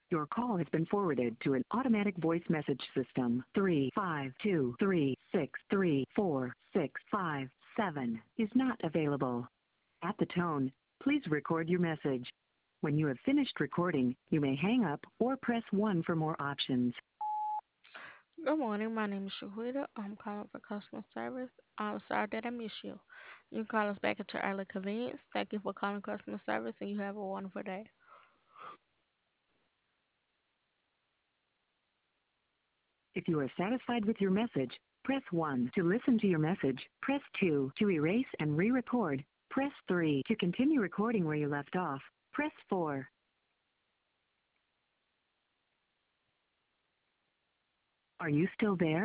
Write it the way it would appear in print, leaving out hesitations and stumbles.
Your call has been forwarded to an automatic voice message system. 352363467 is not available. At the tone, please record your message. When you have finished recording, you may hang up or press 1 for more options. Good morning. My name is Shahuida. I'm calling for customer service. I'm sorry that I missed you. You can call us back at your early convenience. Thank you for calling customer service, and you have a wonderful day. If you are satisfied with your message, press 1 to listen to your message. Press 2 to erase and re-record. Press 3 to continue recording where you left off. Press 4. Are you still there?